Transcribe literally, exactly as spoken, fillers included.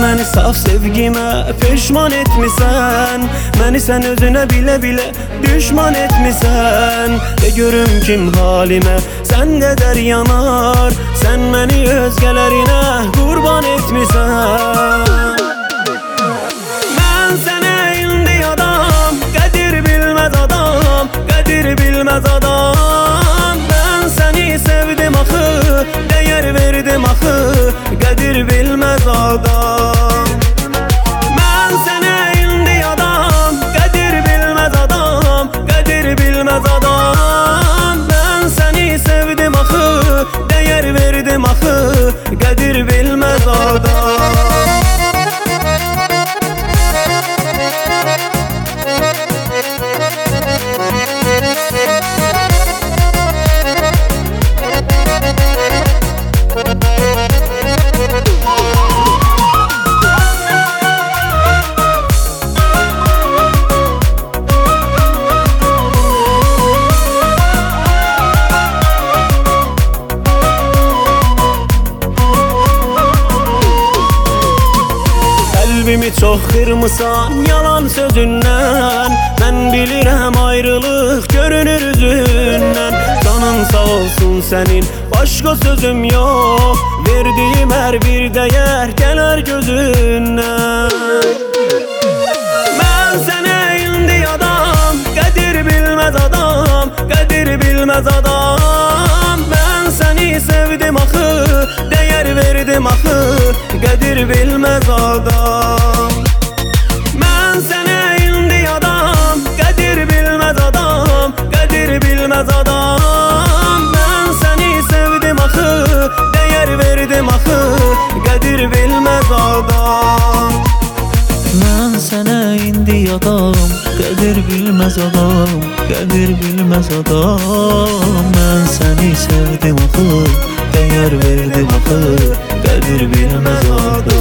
Məni saf sevgimə peşman etmisən, məni sən özünə bilə-bilə düşman etmisən. De görüm kim halimə sən qədər yanar, sən məni özgələrinə qurban etmisən. Mən sənə indi adam, qədir bilməz adam, qədir bilməz adam. Mən səni sevdim axı, dəyər verdim axı, qədir bilməz adam. Mən sənə indi adam, qədir bilməz adam, qədir bilməz adam. Mən səni sevdim axı, dəyər verdim axı, qədir bilməz adam. Qəlbimi çox qırmısan yalan sözündən, mən bilirəm ayrılıq görünür üzündən. Canın sağ olsun sənin, başqa sözüm yox, verdiyim hər bir dəyər gələr gözündən. Mən sənə indi adam, qədir bilməz adam, qədir bilməz adam. Mən səni sevdim axı, dəyər verdim axı, qədir bilməz adam. Mən sənə indi adam, qədir bilməz adam, qədir bilməz adam. Mən səni sevdim axı, dəyər verdim axı, qədir bilməz adam. Mən sənə indi adam, qədir bilməz adam, qədir bilməz adam. Mən səni sevdim axı, dəyər verdim axı, qədir bilməz adam.